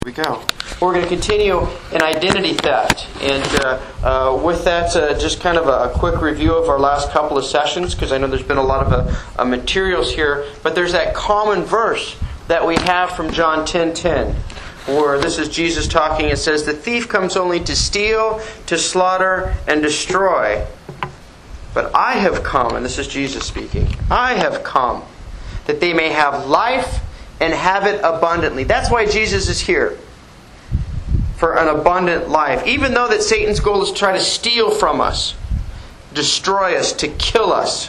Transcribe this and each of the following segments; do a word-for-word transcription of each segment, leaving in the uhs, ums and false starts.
Here we go. We're going to continue in identity theft. And uh, uh, with that, uh, just kind of a, a quick review of our last couple of sessions, because I know there's been a lot of uh, uh, materials here. But there's that common verse that we have from John ten ten, where this is Jesus talking. It says, "The thief comes only to steal, to slaughter, and destroy. But I have come," and this is Jesus speaking, "I have come that they may have life and have it abundantly." That's why Jesus is here. For an abundant life. Even though that Satan's goal is to try to steal from us, destroy us, to kill us,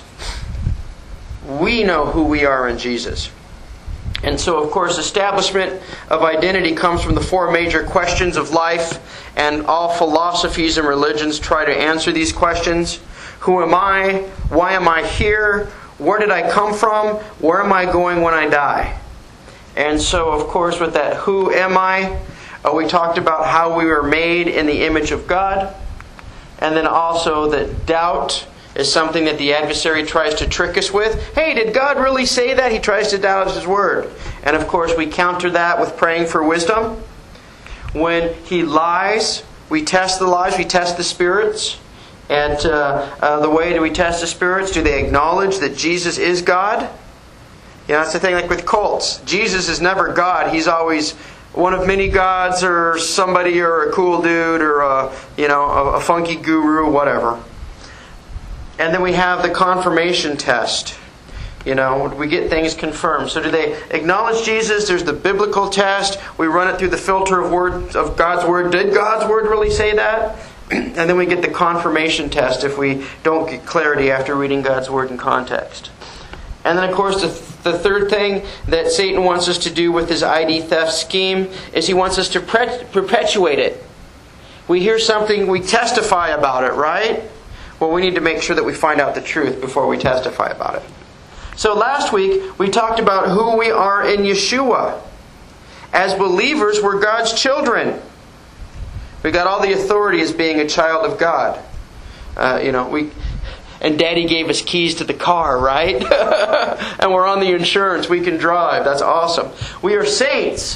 we know who we are in Jesus. And so, of course, establishment of identity comes from the four major questions of life, and all philosophies and religions try to answer these questions. Who am I? Why am I here? Where did I come from? Where am I going when I die? And so, of course, with that who am I, uh, we talked about how we were made in the image of God. And then also that doubt is something that the adversary tries to trick us with. Hey, did God really say that? He tries to doubt His Word. And of course, we counter that with praying for wisdom. When he lies, we test the lies, we test the spirits. And uh, uh, the way do we test the spirits? Do they acknowledge that Jesus is God? You know, that's the thing like with cults. Jesus is never God. He's always one of many gods, or somebody, or a cool dude, or a, you know, a, a funky guru, whatever. And then we have the confirmation test. You know, we get things confirmed. So do they acknowledge Jesus? There's the biblical test. We run it through the filter of word of God's Word. Did God's Word really say that? And then we get the confirmation test if we don't get clarity after reading God's Word in context. And then, of course, the, the third thing that Satan wants us to do with his I D theft scheme is he wants us to pre- perpetuate it. We hear something, we testify about it, right? Well, we need to make sure that we find out the truth before we testify about it. So last week, we talked about who we are in Yeshua. As believers, we're God's children. We got all the authority as being a child of God. Uh, you know, we... And Daddy gave us keys to the car, right? And we're on the insurance. We can drive. That's awesome. We are saints.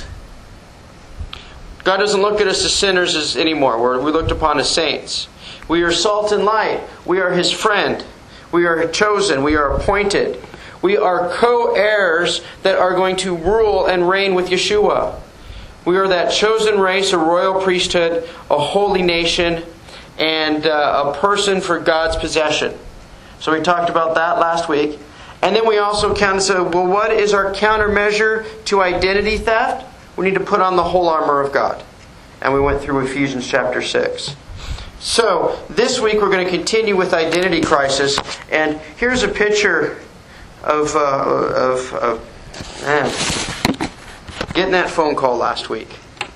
God doesn't look at us as sinners as anymore. We're, we looked upon as saints. We are salt and light. We are His friend. We are chosen. We are appointed. We are co-heirs that are going to rule and reign with Yeshua. We are that chosen race, a royal priesthood, a holy nation, and uh, a person for God's possession. So we talked about that last week. And then we also kind of said, well, what is our countermeasure to identity theft? We need to put on the whole armor of God. And we went through Ephesians chapter six. So this week we're going to continue with identity crisis. And here's a picture of, uh, of, of man, getting that phone call last week.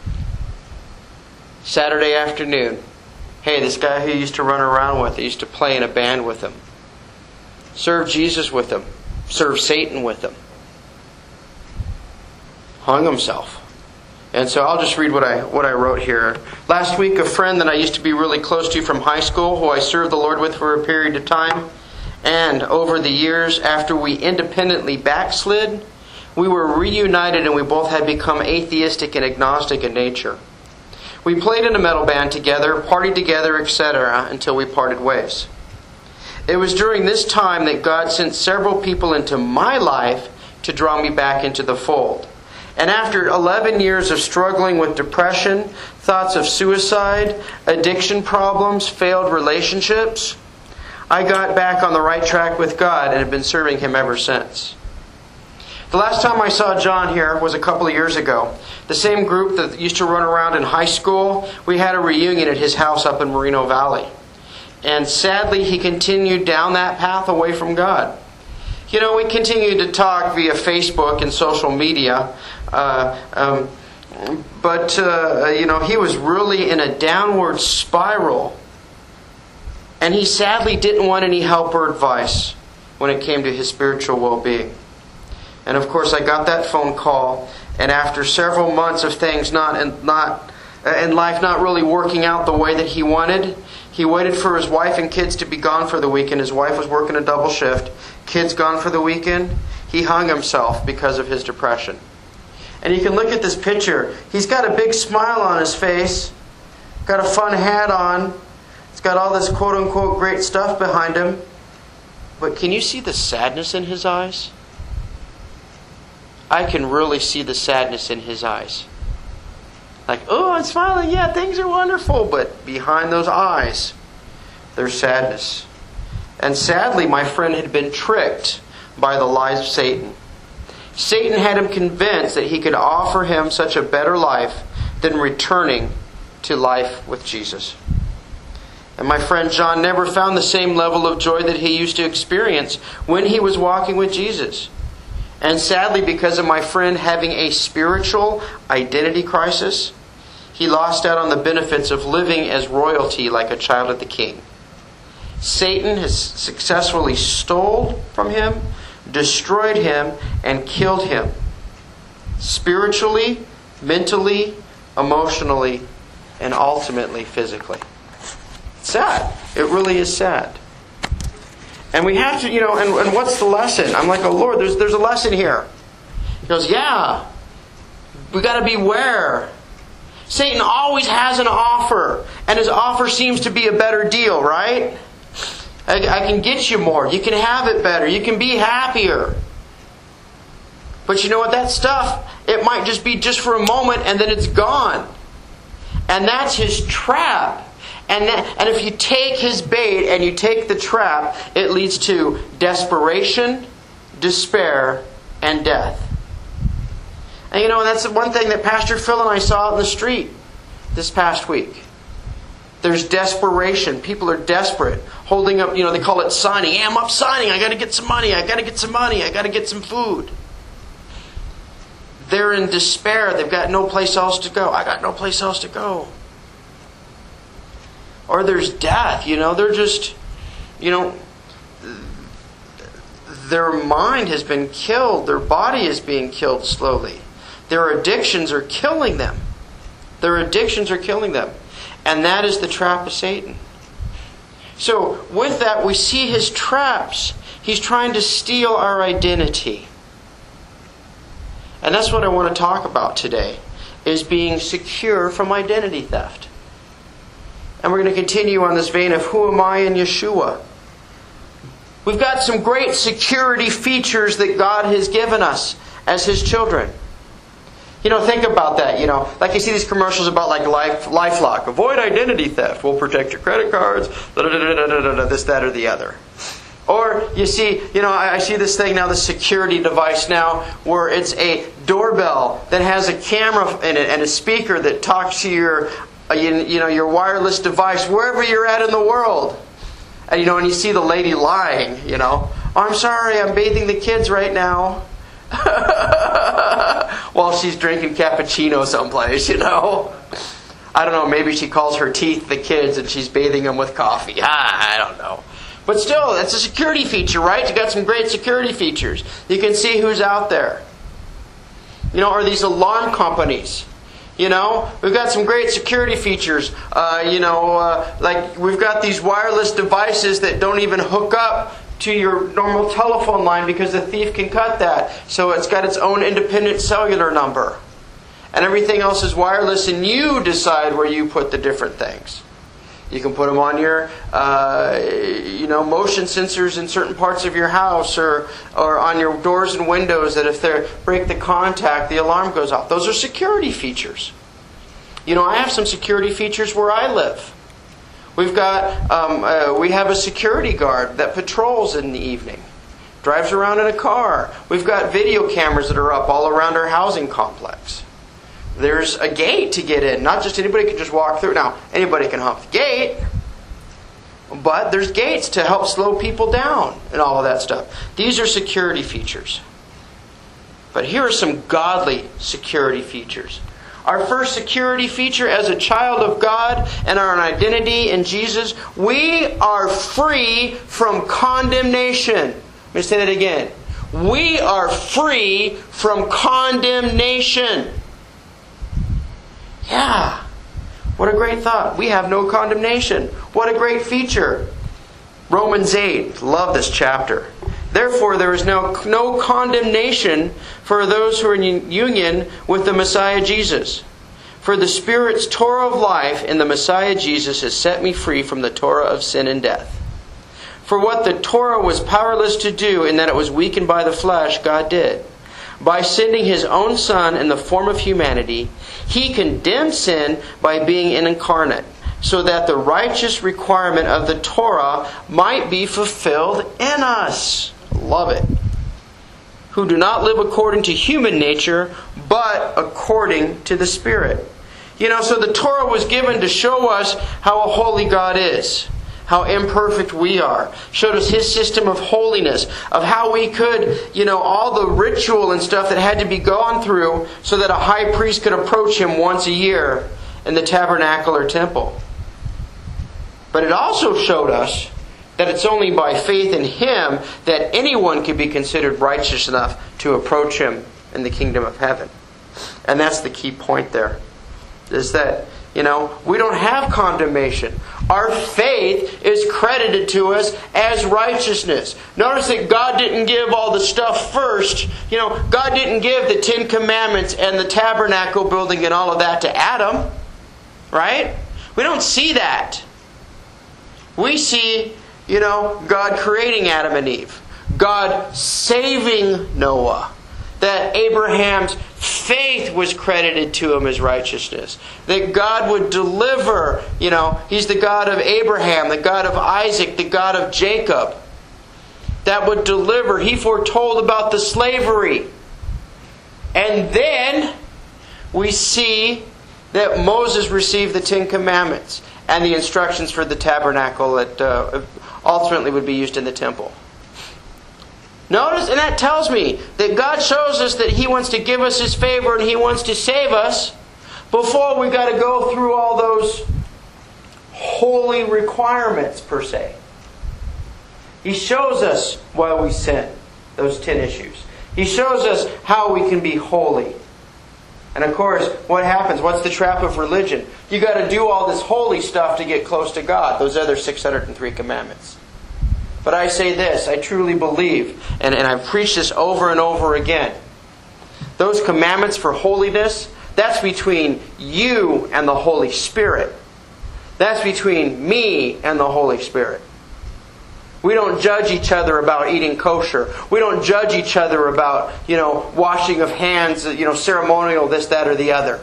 Saturday afternoon. Hey, this guy who used to run around with, I used to play in a band with him. Serve Jesus with him. Serve Satan with him. Hung himself. And so I'll just read what I what I wrote here. Last week, a friend that I used to be really close to from high school, who I served the Lord with for a period of time, and over the years after we independently backslid, we were reunited and we both had become atheistic and agnostic in nature. We played in a metal band together, partied together, et cetera, until we parted ways. It was during this time that God sent several people into my life to draw me back into the fold. And after eleven years of struggling with depression, thoughts of suicide, addiction problems, failed relationships, I got back on the right track with God and have been serving Him ever since. The last time I saw John here was a couple of years ago. The same group that used to run around in high school, we had a reunion at his house up in Moreno Valley. And sadly, he continued down that path away from God. You know, we continued to talk via Facebook and social media. Uh, um, but, uh, you know, he was really in a downward spiral. And he sadly didn't want any help or advice when it came to his spiritual well-being. And of course, I got that phone call, and after several months of things not in, not in life not really working out the way that he wanted, he waited for his wife and kids to be gone for the weekend. His wife was working a double shift. Kids gone for the weekend. He hung himself because of his depression. And you can look at this picture. He's got a big smile on his face. Got a fun hat on. He's got all this quote-unquote great stuff behind him. But can you see the sadness in his eyes? I can really see the sadness in his eyes. Like, oh, I'm smiling. Yeah, things are wonderful. But behind those eyes, there's sadness. And sadly, my friend had been tricked by the lies of Satan. Satan had him convinced that he could offer him such a better life than returning to life with Jesus. And my friend John never found the same level of joy that he used to experience when he was walking with Jesus. And sadly, because of my friend having a spiritual identity crisis, he lost out on the benefits of living as royalty like a child of the King. Satan has successfully stole from him, destroyed him, and killed him. Spiritually, mentally, emotionally, and ultimately physically. It's sad. It really is sad. And we have to, you know, and, and what's the lesson? I'm like, oh Lord, there's there's a lesson here. He goes, yeah, we got to beware. Satan always has an offer, and his offer seems to be a better deal, right? I, I can get you more. You can have it better. You can be happier. But you know what? That stuff, it might just be just for a moment, and then it's gone. And that's his trap. And that, and if you take his bait and you take the trap, it leads to desperation, despair, and death. And you know, that's the one thing that Pastor Phil and I saw out in the street this past week. There's desperation. People are desperate. Holding up, you know, they call it signing. Hey, I'm up signing. I got to get some money. I got to get some money. I got to get some food. They're in despair. They've got no place else to go. I got no place else to go. Or there's death, you know, they're just, you know, their mind has been killed. Their body is being killed slowly. Their addictions are killing them. Their addictions are killing them. And that is the trap of Satan. So with that, we see his traps. He's trying to steal our identity. And that's what I want to talk about today, is being secure from identity theft. And we're going to continue on this vein of who am I in Yeshua? We've got some great security features that God has given us as His children. You know, think about that. You know, like you see these commercials about like life, LifeLock. Avoid identity theft. We'll protect your credit cards. Da, da, da, da, da, da, da, this, that, or the other. Or you see, you know, I, I see this thing now, the security device now, where it's a doorbell that has a camera in it and a speaker that talks to your You, you know, your wireless device wherever you're at in the world. And you know, and you see the lady lying, you know. Oh, I'm sorry, I'm bathing the kids right now. While she's drinking cappuccino someplace, you know. I don't know, maybe she calls her teeth the kids and she's bathing them with coffee. Ah, I don't know. But still, that's a security feature, right? You got some great security features. You can see who's out there. You know, are these alarm companies? You know, we've got some great security features. Uh, you know, uh, like we've got these wireless devices that don't even hook up to your normal telephone line because the thief can cut that. So it's got its own independent cellular number. And everything else is wireless, and you decide where you put the different things. You can put them on your, uh, you know, motion sensors in certain parts of your house, or or on your doors and windows, that if they break the contact, the alarm goes off. Those are security features. You know, I have some security features where I live. We've got, um, uh, we have a security guard that patrols in the evening, drives around in a car. We've got video cameras that are up all around our housing complex. There's a gate to get in. Not just anybody can just walk through. Now, anybody can hump the gate. But there's gates to help slow people down and all of that stuff. These are security features. But here are some godly security features. Our first security feature as a child of God and our identity in Jesus, we are free from condemnation. Let me say that again. We are free from condemnation. Yeah. What a great thought. We have no condemnation. What a great feature. Romans eight. Love this chapter. Therefore, there is now no condemnation for those who are in union with the Messiah Jesus. For the Spirit's Torah of life in the Messiah Jesus has set me free from the Torah of sin and death. For what the Torah was powerless to do in that it was weakened by the flesh, God did. By sending His own Son in the form of humanity, He condemned sin by being incarnate, so that the righteous requirement of the Torah might be fulfilled in us. Love it. Who do not live according to human nature, but according to the Spirit. You know, so the Torah was given to show us how a holy God is. How imperfect we are. Showed us His system of holiness. Of how we could, you know, all the ritual and stuff that had to be gone through so that a high priest could approach Him once a year in the tabernacle or temple. But it also showed us that it's only by faith in Him that anyone can be considered righteous enough to approach Him in the kingdom of heaven. And that's the key point there. Is that, you know, we don't have condemnation. Our faith is credited to us as righteousness. Notice that God didn't give all the stuff first. You know, God didn't give the Ten Commandments and the tabernacle building and all of that to Adam. Right? We don't see that. We see, you know, God creating Adam and Eve. God saving Noah. That Abraham's faith was credited to him as righteousness. That God would deliver, you know, He's the God of Abraham, the God of Isaac, the God of Jacob. That would deliver. He foretold about the slavery. And then we see that Moses received the Ten Commandments and the instructions for the tabernacle that uh, ultimately would be used in the temple. Notice, and that tells me that God shows us that He wants to give us His favor and He wants to save us before we've got to go through all those holy requirements, per se. He shows us why we sin, those ten issues. He shows us how we can be holy. And of course, what happens? What's the trap of religion? You've got to do all this holy stuff to get close to God. Those other six hundred three commandments. But I say this, I truly believe, and, and I've preached this over and over again. Those commandments for holiness, that's between you and the Holy Spirit. That's between me and the Holy Spirit. We don't judge each other about eating kosher. We don't judge each other about, you know, washing of hands, you know, ceremonial, this, that, or the other.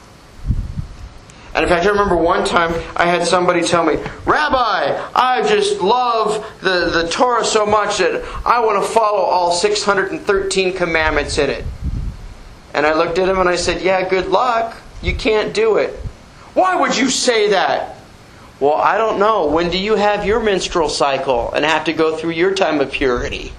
And in fact, I remember one time I had somebody tell me, Rabbi, I just love the, the Torah so much that I want to follow all six hundred thirteen commandments in it. And I looked at him and I said, yeah, good luck. You can't do it. Why would you say that? Well, I don't know. When do you have your menstrual cycle and have to go through your time of purity?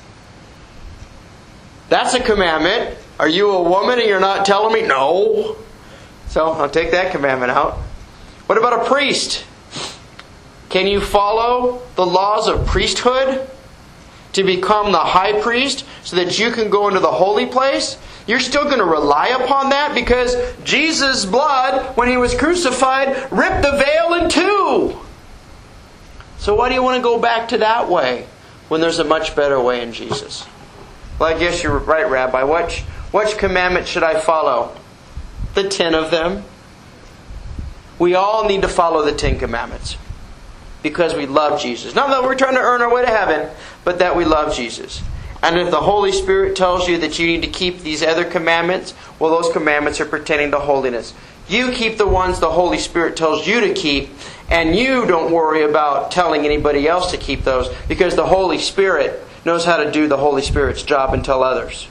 That's a commandment. Are you a woman and you're not telling me? No. So I'll take that commandment out. What about a priest? Can you follow the laws of priesthood to become the high priest so that you can go into the holy place? You're still going to rely upon that because Jesus' blood, when He was crucified, ripped the veil in two. So why do you want to go back to that way when there's a much better way in Jesus? Well, I guess you're right, Rabbi. Which, which commandment should I follow? The ten of them. We all need to follow the Ten Commandments because we love Jesus. Not that we're trying to earn our way to heaven, but that we love Jesus. And if the Holy Spirit tells you that you need to keep these other commandments, well, those commandments are pertaining to holiness. You keep the ones the Holy Spirit tells you to keep, and you don't worry about telling anybody else to keep those because the Holy Spirit knows how to do the Holy Spirit's job and tell others.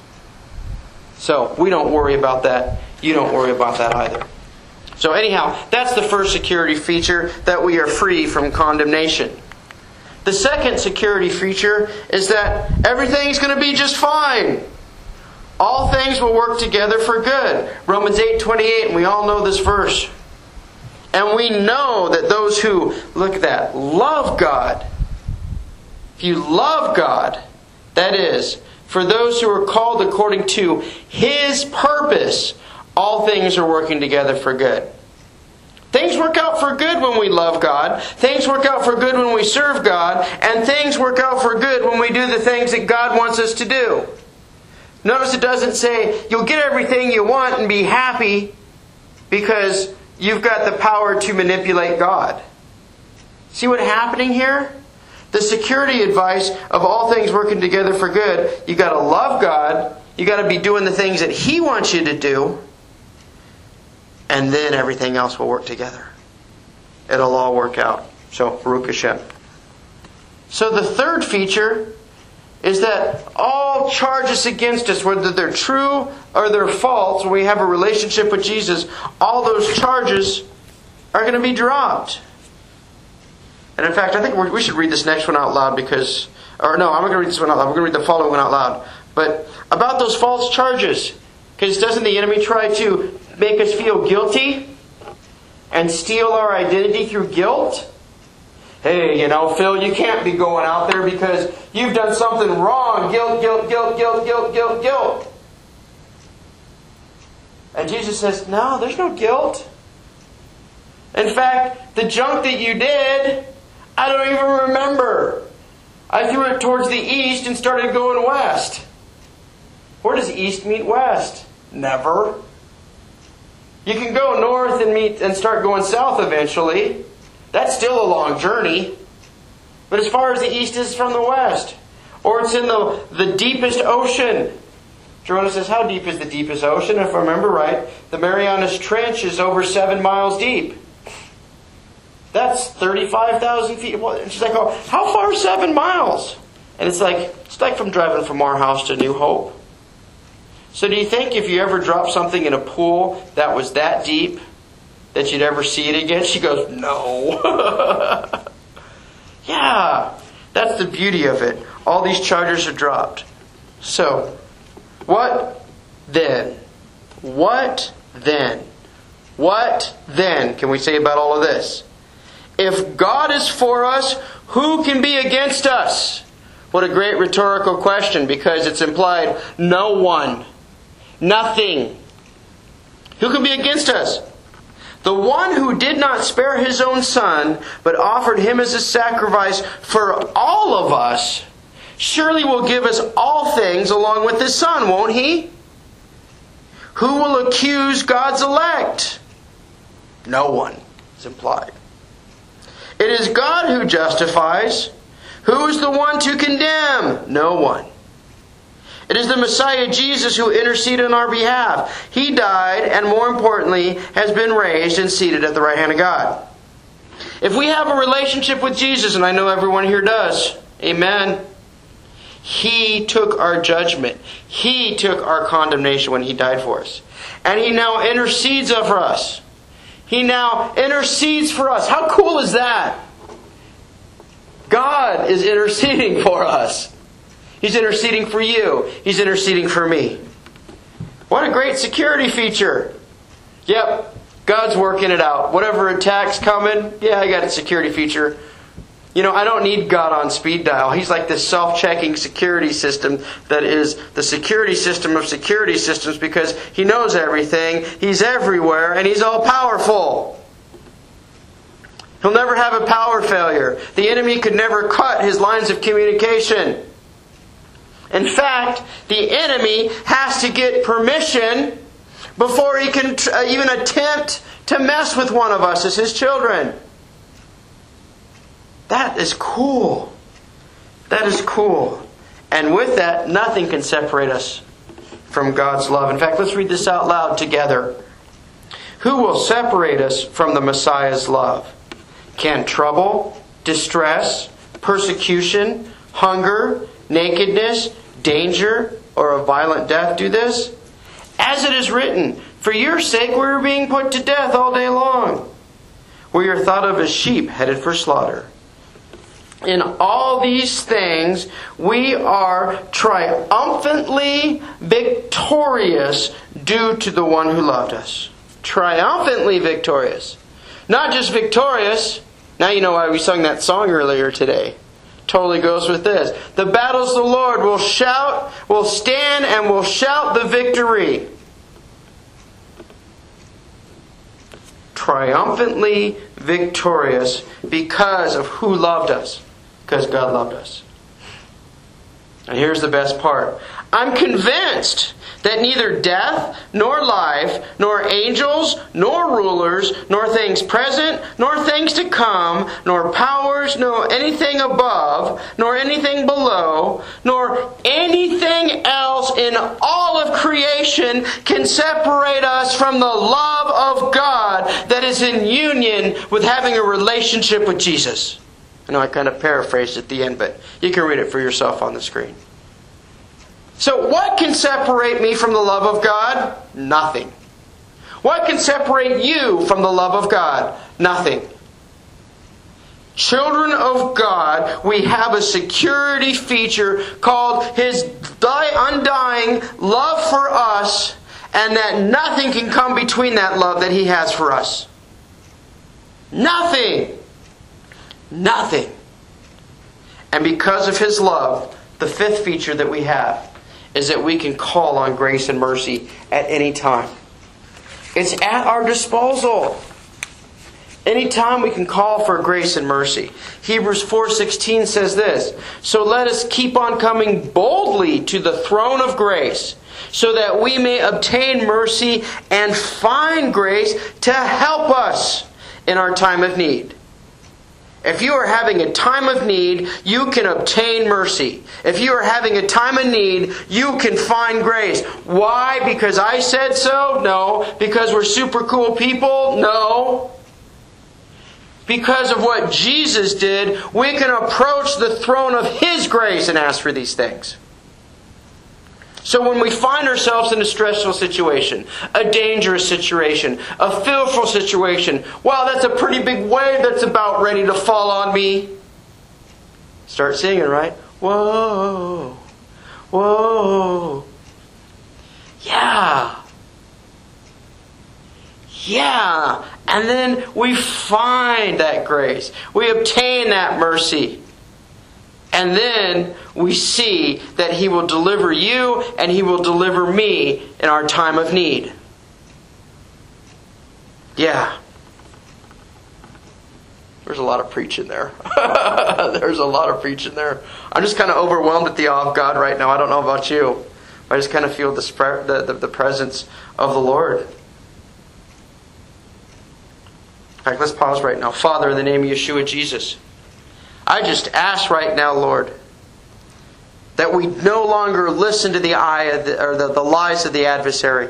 So we don't worry about that. You don't worry about that either. So anyhow, that's the first security feature, that we are free from condemnation. The second security feature is that everything's going to be just fine. All things will work together for good. Romans eight twenty-eight, and we all know this verse. And we know that those who, look at that, love God. If you love God, that is, for those who are called according to His purpose, all things are working together for good. Things things work out for good when we love God. Things work out for good when we serve God. And things work out for good when we do the things that God wants us to do. Notice it doesn't say you'll get everything you want and be happy because you've got the power to manipulate God. See what's happening here? The security advice of all things working together for good. You've got to love God. You've got to be doing the things that He wants you to do. And then everything else will work together. It'll all work out. So, Baruch Hashem. So the third feature is that all charges against us, whether they're true or they're false, when we have a relationship with Jesus, all those charges are going to be dropped. And in fact, I think we should read this next one out loud because... Or no, I'm not going to read this one out loud. We're going to read the following one out loud. But about those false charges, because doesn't the enemy try to make us feel guilty and steal our identity through guilt? Hey, you know, Phil, you can't be going out there because you've done something wrong. Guilt, guilt, guilt, guilt, guilt, guilt, guilt. And Jesus says, no, there's no guilt. In fact, the junk that you did, I don't even remember. I threw it towards the east and started going west. Where does east meet west? Never. You can go north and meet and start going south eventually. That's still a long journey. But as far as the east is from the west. Or it's in the, the deepest ocean. Jerona says, how deep is the deepest ocean? If I remember right, the Marianas Trench is over seven miles deep. That's thirty-five thousand feet. And she's like, oh, how far is seven miles? And it's like, it's like from driving from our house to New Hope. So do you think if you ever drop something in a pool that was that deep, that you'd ever see it again? She goes, no. Yeah, that's the beauty of it. All these charges are dropped. So, what then? What then? What then can we say about all of this? If God is for us, who can be against us? What a great rhetorical question, because it's implied no one. Nothing. Who can be against us? The one who did not spare His own Son, but offered Him as a sacrifice for all of us, surely will give us all things along with His Son, won't He? Who will accuse God's elect? No one is implied. It is God who justifies. Who is the one to condemn? No one. It is the Messiah Jesus who interceded on our behalf. He died, and more importantly, has been raised and seated at the right hand of God. If we have a relationship with Jesus, and I know everyone here does, amen, He took our judgment. He took our condemnation when He died for us. And He now intercedes for us. He now intercedes for us. How cool is that? God is interceding for us. He's interceding for you. He's interceding for me. What a great security feature. Yep, God's working it out. Whatever attack's coming, yeah, I got a security feature. You know, I don't need God on speed dial. He's like this self-checking security system that is the security system of security systems because He knows everything, He's everywhere, and He's all-powerful. He'll never have a power failure. The enemy could never cut His lines of communication. In fact, the enemy has to get permission before he can even attempt to mess with one of us as His children. That is cool. That is cool. And with that, nothing can separate us from God's love. In fact, let's read this out loud together. Who will separate us from the Messiah's love? Can trouble, distress, persecution, hunger, nakedness, danger, or a violent death do this? As it is written, for your sake we are being put to death all day long. We are thought of as sheep headed for slaughter. In all these things we are triumphantly victorious due to the one who loved us. Triumphantly victorious. Not just victorious. Now you know why we sung that song earlier today. Totally goes with this. The battles of the Lord will shout, will stand, and will shout the victory. triumphantly victorious because of who loved us. Because God loved us. And here's the best part. I'm convinced that neither death, nor life, nor angels, nor rulers, nor things present, nor things to come, nor powers, nor anything above, nor anything below, nor anything else in all of creation can separate us from the love of God that is in union with having a relationship with Jesus. I know I kind of paraphrased at the end, but you can read it for yourself on the screen. So what can separate me from the love of God? Nothing. What can separate you from the love of God? Nothing. Children of God, we have a security feature called His undying love for us, and that nothing can come between that love that He has for us. Nothing. Nothing. And because of His love, the fifth feature that we have is that we can call on grace and mercy at any time. It's at our disposal. Anytime we can call for grace and mercy. Hebrews four sixteen says this, so let us keep on coming boldly to the throne of grace, so that we may obtain mercy and find grace to help us in our time of need. If you are having a time of need, you can obtain mercy. If you are having a time of need, you can find grace. Why? Because I said so? No. Because we're super cool people? No. Because of what Jesus did, we can approach the throne of His grace and ask for these things. So when we find ourselves in a stressful situation, a dangerous situation, a fearful situation, wow, that's a pretty big wave that's about ready to fall on me. Start singing, right? Whoa, whoa, yeah, yeah. And then we find that grace. We obtain that mercy. And then we see that He will deliver you and He will deliver me in our time of need. Yeah. There's a lot of preaching there. There's a lot of preaching there. I'm just kind of overwhelmed at the awe of God right now. I don't know about you. I just kind of feel the, spread, the, the, the presence of the Lord. In fact, let's pause right now. Father, in the name of Yeshua Jesus, I just ask right now, Lord, that we no longer listen to the eye of the, or the, the lies of the adversary.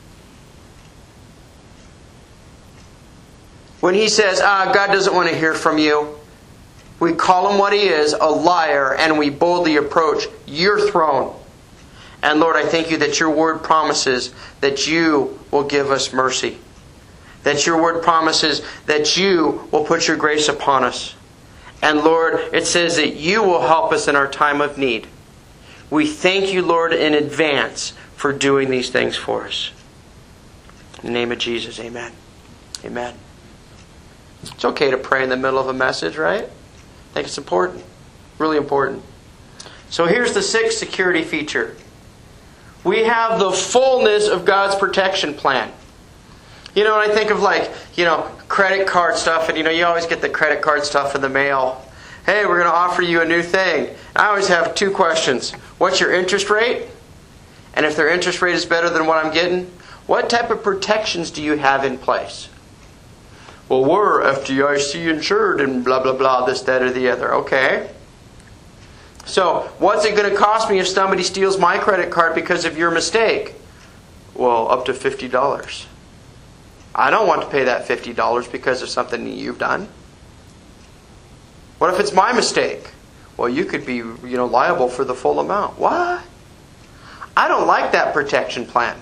When he says, ah, God doesn't want to hear from you, we call him what he is, a liar, and we boldly approach your throne. And Lord, I thank you that your word promises that you will give us mercy. That your word promises that you will put your grace upon us. And Lord, it says that you will help us in our time of need. We thank you, Lord, in advance for doing these things for us. In the name of Jesus, amen. Amen. It's okay to pray in the middle of a message, right? I think it's important. Really important. So here's the sixth security feature. We have the fullness of God's protection plan. You know, when I think of like, you know, credit card stuff, and you know, you always get the credit card stuff in the mail. Hey, we're going to offer you a new thing. I always have two questions. What's your interest rate? And if their interest rate is better than what I'm getting, what type of protections do you have in place? Well, we're F D I C insured and blah, blah, blah, this, that, or the other. Okay. So, what's it going to cost me if somebody steals my credit card because of your mistake? Well, up to fifty dollars. I don't want to pay that fifty dollars because of something that you've done. What if it's my mistake? Well, you could be, you know, liable for the full amount. What? I don't like that protection plan.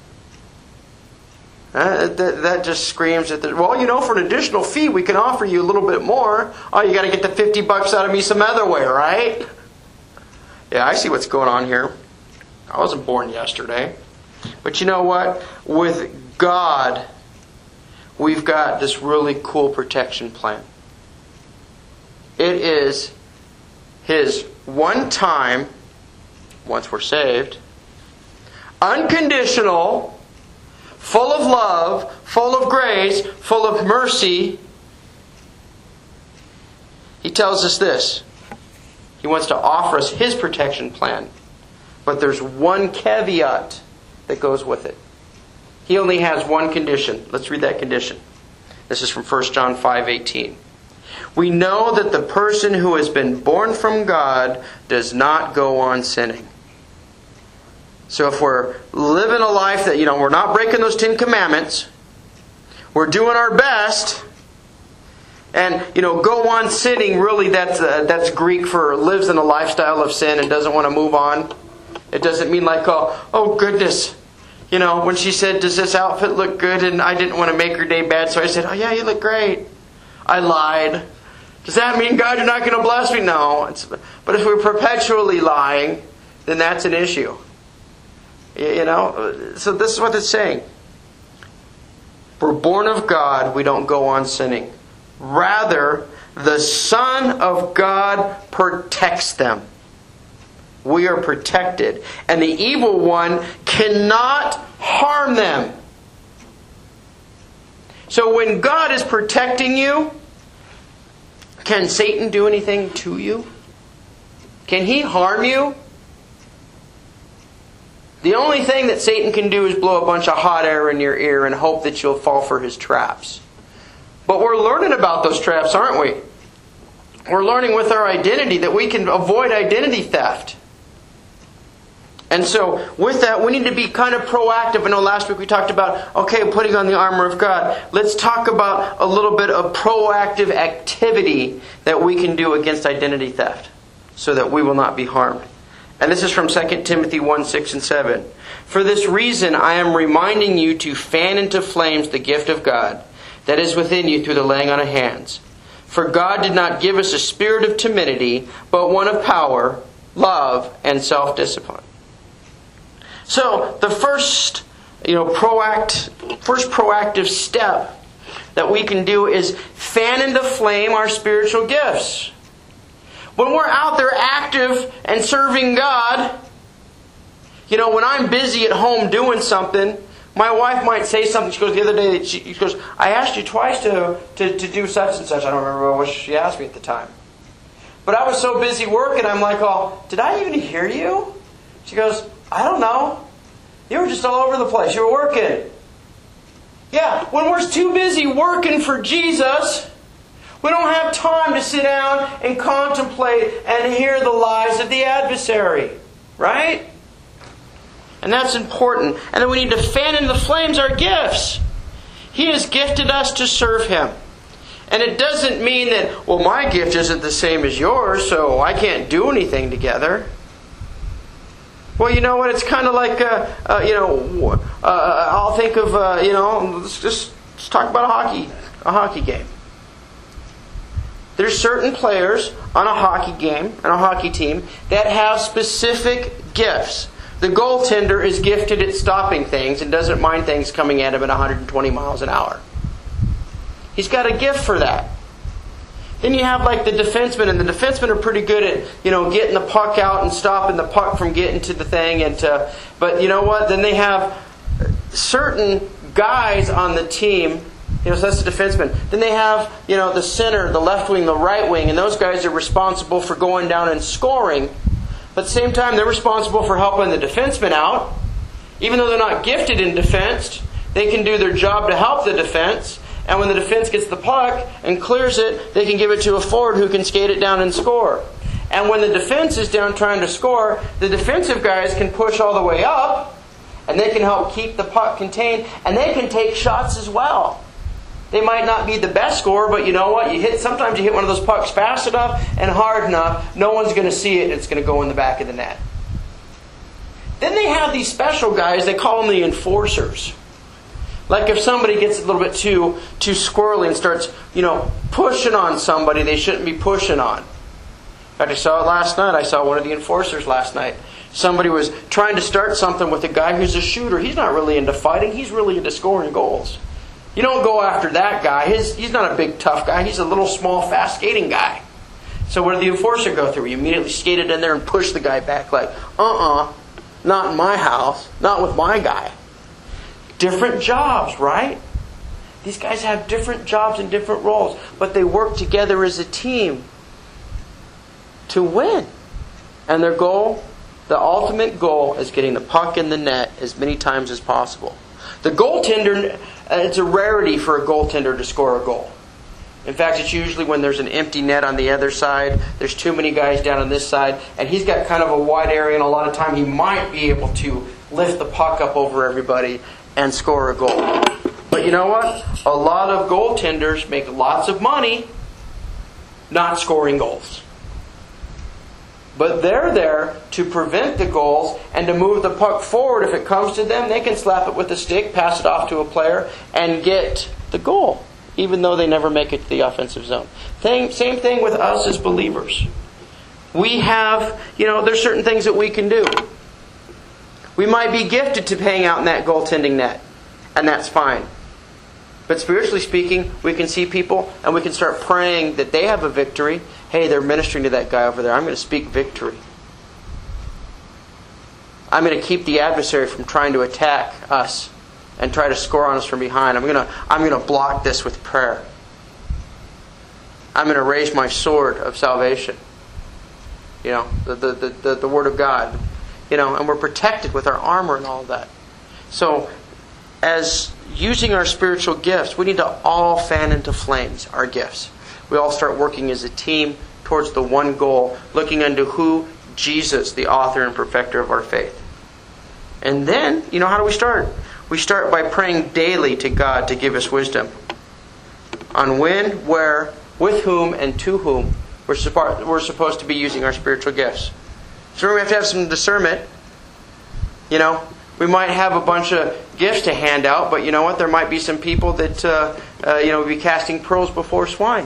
Uh, that, that just screams at the, well, you know, for an additional fee, we can offer you a little bit more. Oh, you got to get the fifty bucks out of me some other way, right? Yeah, I see what's going on here. I wasn't born yesterday. But you know what? With God, we've got this really cool protection plan. It is His one time, once we're saved, unconditional, full of love, full of grace, full of mercy, He tells us this. He wants to offer us His protection plan. But there's one caveat that goes with it. He only has one condition. Let's read that condition. This is from First John five eighteen. We know that the person who has been born from God does not go on sinning. So if we're living a life that, you know, we're not breaking those Ten Commandments, we're doing our best, and, you know, go on sinning, really that's uh, that's Greek for lives in a lifestyle of sin and doesn't want to move on. It doesn't mean like, oh, oh goodness, you know, when she said, does this outfit look good? And I didn't want to make her day bad, so I said, oh yeah, you look great. I lied. Does that mean, God, you're not going to bless me? No. It's, but if we're perpetually lying, then that's an issue. You know? So this is what it's saying. We're born of God, we don't go on sinning. Rather, the Son of God protects them. We are protected. And the evil one cannot harm them. So when God is protecting you, can Satan do anything to you? Can he harm you? The only thing that Satan can do is blow a bunch of hot air in your ear and hope that you'll fall for his traps. But we're learning about those traps, aren't we? We're learning with our identity that we can avoid identity theft. And so, with that, we need to be kind of proactive. I know last week we talked about, okay, putting on the armor of God. Let's talk about a little bit of proactive activity that we can do against identity theft so that we will not be harmed. And this is from Second Timothy one, six and seven. For this reason, I am reminding you to fan into flames the gift of God that is within you through the laying on of hands. For God did not give us a spirit of timidity, but one of power, love, and self-discipline. So the first, you know, proact, first proactive step that we can do is fan into flame our spiritual gifts. When we're out there active and serving God, you know, when I'm busy at home doing something, my wife might say something. She goes, the other day, she, she goes, I asked you twice to, to, to do such and such. I don't remember what she asked me at the time. But I was so busy working, I'm like, oh, did I even hear you? She goes, I don't know. You were just all over the place. You were working. Yeah, when we're too busy working for Jesus, we don't have time to sit down and contemplate and hear the lies of the adversary. Right? And that's important. And then we need to fan in the flames our gifts. He has gifted us to serve Him. And it doesn't mean that, well, my gift isn't the same as yours, so I can't do anything together. Well, you know what? It's kind of like, uh, uh, you know, uh, I'll think of, uh, you know, let's just let's talk about a hockey, a hockey game. There's certain players on a hockey game, on a hockey team, that have specific gifts. The goaltender is gifted at stopping things and doesn't mind things coming at him at one hundred twenty miles an hour. He's got a gift for that. Then you have like the defensemen, and the defensemen are pretty good at, you know, getting the puck out and stopping the puck from getting to the thing. And to, but you know what? Then they have certain guys on the team. You know, so that's the defenseman. Then they have, you know, the center, the left wing, the right wing, and those guys are responsible for going down and scoring. But at the same time, they're responsible for helping the defenseman out. Even though they're not gifted in defense, they can do their job to help the defense. And when the defense gets the puck and clears it, they can give it to a forward who can skate it down and score. And when the defense is down trying to score, the defensive guys can push all the way up, and they can help keep the puck contained, and they can take shots as well. They might not be the best scorer, but you know what? You hit. Sometimes you hit one of those pucks fast enough and hard enough, no one's going to see it, and it's going to go in the back of the net. Then they have these special guys, they call them the enforcers. Like if somebody gets a little bit too too squirrely and starts, you know, pushing on somebody they shouldn't be pushing on. In fact, I saw it last night. I saw one of the enforcers last night. Somebody was trying to start something with a guy who's a shooter. He's not really into fighting. He's really into scoring goals. You don't go after that guy. His, he's not a big, tough guy. He's a little, small, fast skating guy. So what did the enforcer go through? He immediately skated in there and pushed the guy back like, uh-uh, not in my house, not with my guy. different jobs, right? These guys have different jobs and different roles, but they work together as a team to win. And their goal, the ultimate goal, is getting the puck in the net as many times as possible. The goaltender, it's a rarity for a goaltender to score a goal. In fact, it's usually when there's an empty net on the other side, there's too many guys down on this side, and he's got kind of a wide area, and a lot of time he might be able to lift the puck up over everybody and score a goal. But you know what? A lot of goaltenders make lots of money not scoring goals. But they're there to prevent the goals and to move the puck forward. If it comes to them, they can slap it with a stick, pass it off to a player, and get the goal, even though they never make it to the offensive zone. Same, same thing with us as believers. We have, you know, there's certain things that we can do. We might be gifted to hang out in that goaltending net, and that's fine. But spiritually speaking, we can see people and we can start praying that they have a victory. Hey, they're ministering to that guy over there. I'm going to speak victory. I'm going to keep the adversary from trying to attack us and try to score on us from behind. I'm going to, I'm going to block this with prayer. I'm going to raise my sword of salvation. You know, the, the, the, the, the Word of God. You know, and we're protected with our armor and all of that. So, as using our spiritual gifts, we need to all fan into flames our gifts. We all start working as a team towards the one goal, looking unto who? Jesus, the author and perfecter of our faith. And then, you know, how do we start? We start by praying daily to God to give us wisdom on when, where, with whom, and to whom we're, suppo- we're supposed to be using our spiritual gifts. So we have to have some discernment. You know, we might have a bunch of gifts to hand out, but you know what? There might be some people that, uh, uh, you know, be casting pearls before swine.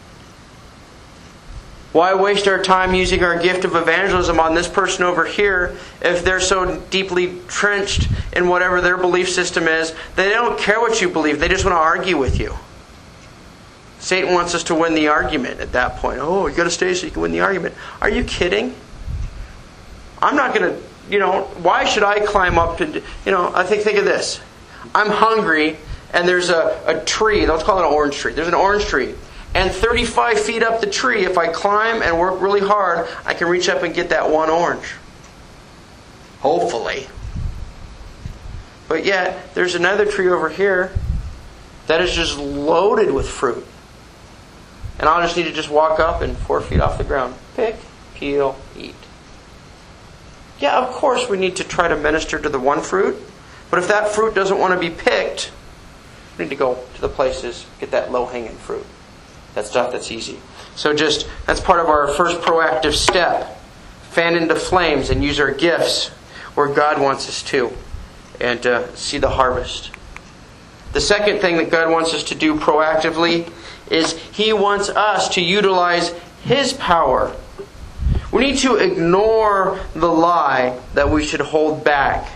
Why waste our time using our gift of evangelism on this person over here if they're so deeply trenched in whatever their belief system is? They don't care what you believe. They just want to argue with you. Satan wants us to win the argument at that point. Oh, you got to stay so you can win the argument. Are you kidding? I'm not going to, you know, why should I climb up to, you know, I think, think of this. I'm hungry and there's a, a tree. Let's call it an orange tree. There's an orange tree. And thirty-five feet up the tree, if I climb and work really hard, I can reach up and get that one orange. Hopefully. But yet, there's another tree over here that is just loaded with fruit. And I'll just need to just walk up and four feet off the ground. Pick, peel, eat. Yeah, of course we need to try to minister to the one fruit. But if that fruit doesn't want to be picked, we need to go to the places, get that low-hanging fruit. That stuff that's easy. So just, that's part of our first proactive step. Fan into flames and use our gifts where God wants us to. And uh, see the harvest. The second thing that God wants us to do proactively is He wants us to utilize His power. We need to ignore the lie that we should hold back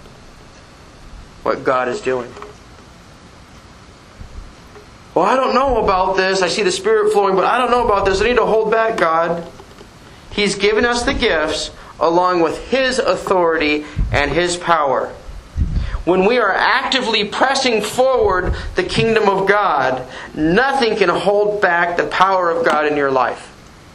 what God is doing. Well, I don't know about this. I see the Spirit flowing, but I don't know about this. I need to hold back God. He's given us the gifts along with His authority and His power. When we are actively pressing forward the kingdom of God, nothing can hold back the power of God in your life.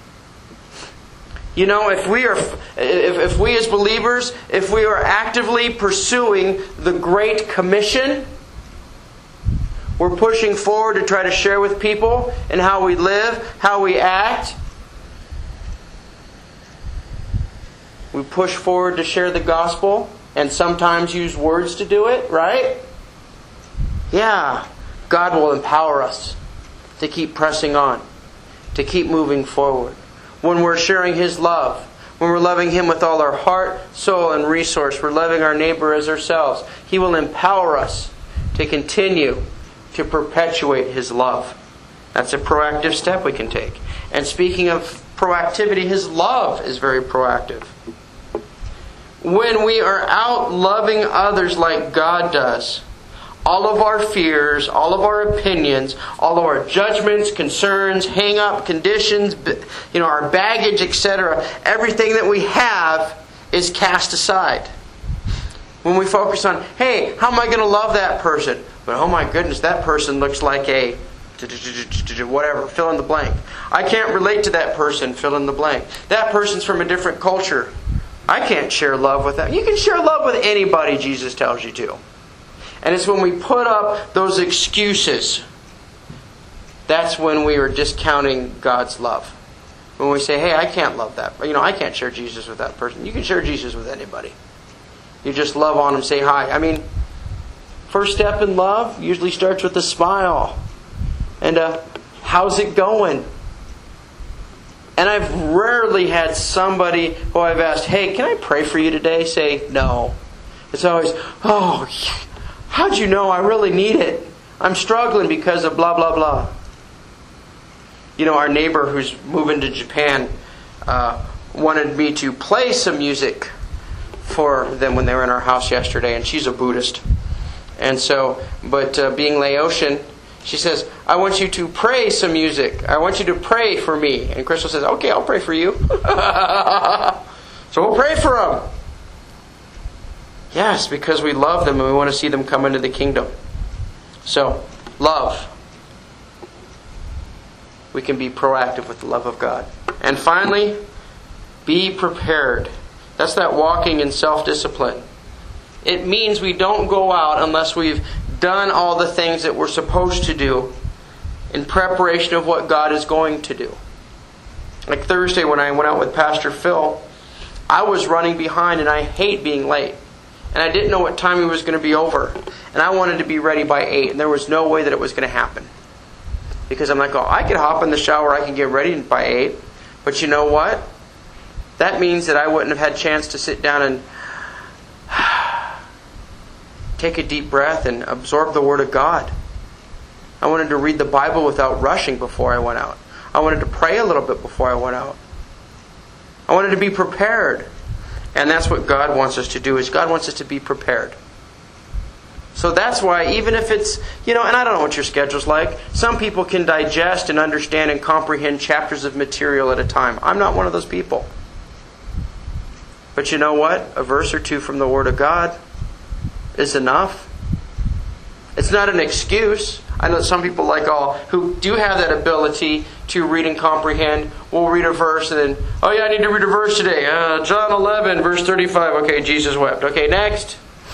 You know, if we are, if, if we as believers, if we are actively pursuing the Great Commission, we're pushing forward to try to share with people and how we live, how we act. We push forward to share the gospel and sometimes use words to do it, right? Yeah, God will empower us to keep pressing on, to keep moving forward. When we're sharing His love, when we're loving Him with all our heart, soul, and resource, we're loving our neighbor as ourselves. He will empower us to continue to perpetuate His love. That's a proactive step we can take. And speaking of proactivity, His love is very proactive. When we are out loving others like God does, all of our fears, all of our opinions, all of our judgments, concerns, hang-up, conditions, you know, our baggage, et cetera, everything that we have is cast aside. When we focus on, hey, how am I going to love that person? But oh my goodness, that person looks like a whatever, fill in the blank. I can't relate to that person, fill in the blank. That person's from a different culture. I can't share love with them. You can share love with anybody, Jesus tells you to. And it's when we put up those excuses, that's when we are discounting God's love. When we say, hey, I can't love that. You know, I can't share Jesus with that person. You can share Jesus with anybody. You just love on them, say hi. I mean, first step in love usually starts with a smile. And uh, how's it going? And I've rarely had somebody who I've asked, hey, can I pray for you today? Say, no. It's always, oh, how'd you know I really need it? I'm struggling because of blah, blah, blah. You know, our neighbor who's moving to Japan uh, wanted me to play some music for them when they were in our house yesterday, and she's a Buddhist. And so, but uh, being Laotian, she says, I want you to pray some music. I want you to pray for me. And Crystal says, okay, I'll pray for you. So we'll pray for them. Yes, because we love them and we want to see them come into the kingdom. So, love. We can be proactive with the love of God. And finally, be prepared. That's that walking in self-discipline. It means we don't go out unless we've done all the things that we're supposed to do in preparation of what God is going to do. Like Thursday when I went out with Pastor Phil, I was running behind and I hate being late. And I didn't know what time it was going to be over. And I wanted to be ready by eight. And there was no way that it was going to happen. Because I'm like, oh, I could hop in the shower, I can get ready by eight. But you know what? That means that I wouldn't have had a chance to sit down and take a deep breath and absorb the Word of God. I wanted to read the Bible without rushing before I went out. I wanted to pray a little bit before I went out. I wanted to be prepared. And that's what God wants us to do, is God wants us to be prepared. So that's why, even if it's, you know, and I don't know what your schedule's like. Some people can digest and understand and comprehend chapters of material at a time. I'm not one of those people. But you know what? A verse or two from the Word of God is enough. It's not an excuse. I know some people like all who do have that ability to read and comprehend. We'll read a verse and then, oh yeah, I need to read a verse today. Uh, John eleven, verse thirty-five. Okay, Jesus wept. Okay, next.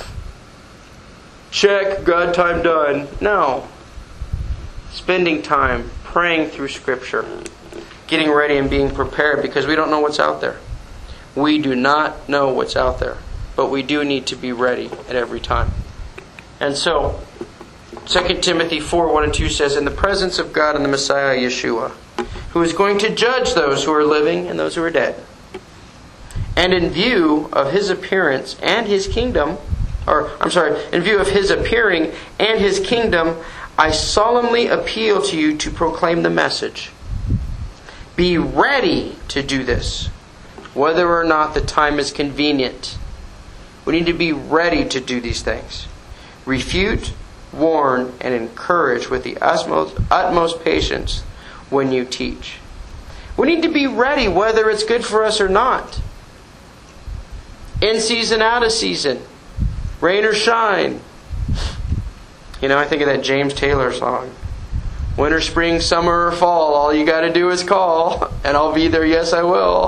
Check, God time done. No. Spending time praying through Scripture. Getting ready and being prepared, because we don't know what's out there. We do not know what's out there. But we do need to be ready at every time. And so, Second Timothy four, one and two says, in the presence of God and the Messiah Yeshua, who is going to judge those who are living and those who are dead. And in view of His appearance and His kingdom, or I'm sorry, in view of His appearing and His kingdom, I solemnly appeal to you to proclaim the message. Be ready to do this, whether or not the time is convenient. We need to be ready to do these things. Refute, warn, and encourage with the utmost, utmost patience when you teach. We need to be ready whether it's good for us or not. In season, out of season. Rain or shine. You know, I think of that James Taylor song. Winter, spring, summer, or fall, all you got to do is call, and I'll be there, yes I will.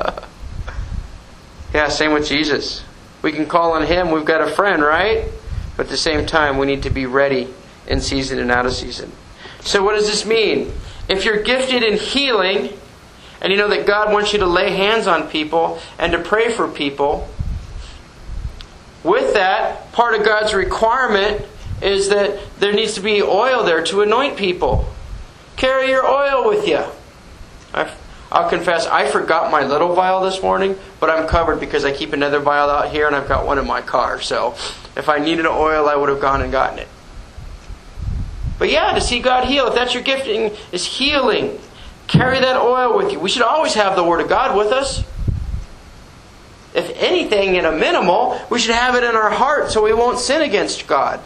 Yeah, same with Jesus. We can call on Him, we've got a friend, right? But at the same time, we need to be ready in season and out of season. So what does this mean? If you're gifted in healing, and you know that God wants you to lay hands on people and to pray for people, with that, part of God's requirement is that there needs to be oil there to anoint people. Carry your oil with you. I, I'll confess, I forgot my little vial this morning, but I'm covered because I keep another vial out here and I've got one in my car. So if I needed oil, I would have gone and gotten it. But yeah, to see God heal, if that's your gifting, is healing. Carry that oil with you. We should always have the Word of God with us. If anything, in a minimal, we should have it in our heart so we won't sin against God.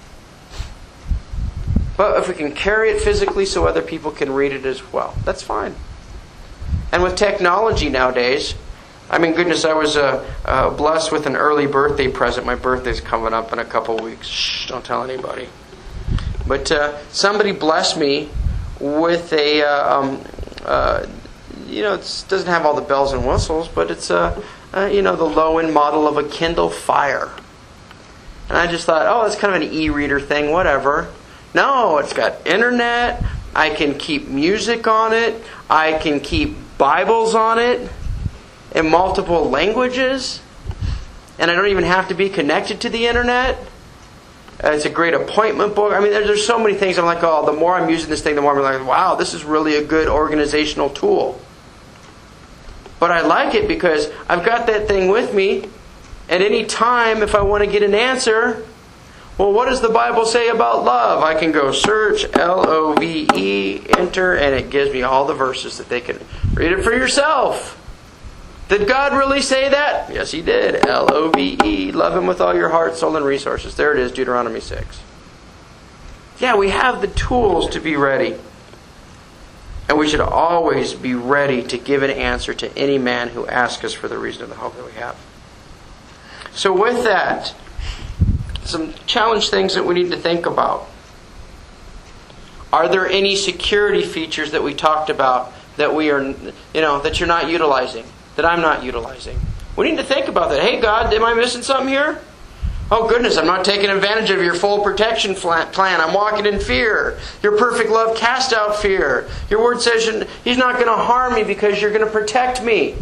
But if we can carry it physically so other people can read it as well, that's fine. And with technology nowadays, I mean, goodness, I was uh, uh, blessed with an early birthday present. My birthday's coming up in a couple weeks. Shh, don't tell anybody. But uh, somebody blessed me with a, uh, um, uh, you know, it doesn't have all the bells and whistles, but it's, uh, uh, you know, the low-end model of a Kindle Fire. And I just thought, oh, it's kind of an e-reader thing, whatever. No, it's got internet. I can keep music on it. I can keep Bibles on it in multiple languages. And I don't even have to be connected to the internet. Uh, it's a great appointment book. I mean, there's, there's so many things. I'm like, oh, the more I'm using this thing, the more I'm like, wow, this is really a good organizational tool. But I like it because I've got that thing with me. At any time, if I want to get an answer, well, what does the Bible say about love? I can go search, L O V E, enter, and it gives me all the verses that they can read it for yourself. Did God really say that? Yes, He did. L O V E, love Him with all your heart, soul, and resources. There it is, Deuteronomy six. Yeah, we have the tools to be ready. And we should always be ready to give an answer to any man who asks us for the reason of the hope that we have. So with that, some challenge things that we need to think about. Are there any security features that we talked about that we are, you know, that you're not utilizing, that I'm not utilizing? We need to think about that. Hey, God, am I missing something here? Oh, goodness, I'm not taking advantage of your full protection plan. I'm walking in fear. Your perfect love casts out fear. Your word says He's not going to harm me because you're going to protect me.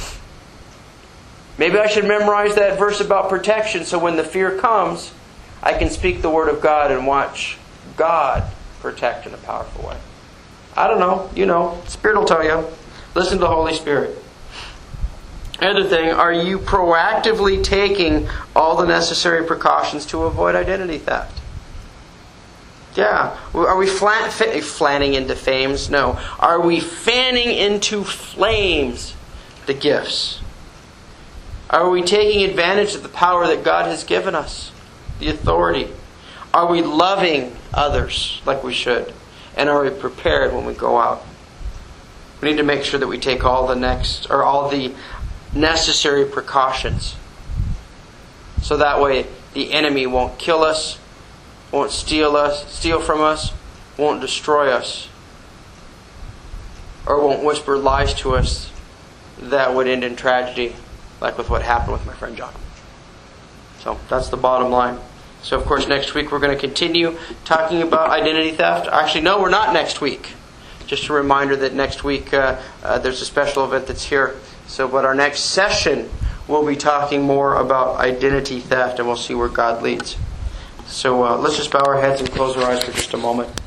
Maybe I should memorize that verse about protection so when the fear comes, I can speak the Word of God and watch God protect in a powerful way. I don't know. You know. Spirit will tell you. Listen to the Holy Spirit. Another thing, are you proactively taking all the necessary precautions to avoid identity theft? Yeah. Are we flan- fanning into flames? No. Are we fanning into flames the gifts? Are we taking advantage of the power that God has given us? The authority? Are we loving others like we should? And are we prepared when we go out? We need to make sure that we take all the next or all the necessary precautions. So that way the enemy won't kill us, won't steal us, steal from us, won't destroy us, or won't whisper lies to us that would end in tragedy, like with what happened with my friend John. So that's the bottom line. So of course next week we're going to continue talking about identity theft. Actually, no, we're not next week. Just a reminder that next week uh, uh, there's a special event that's here. So, but our next session we'll be talking more about identity theft, and we'll see where God leads. So uh, let's just bow our heads and close our eyes for just a moment.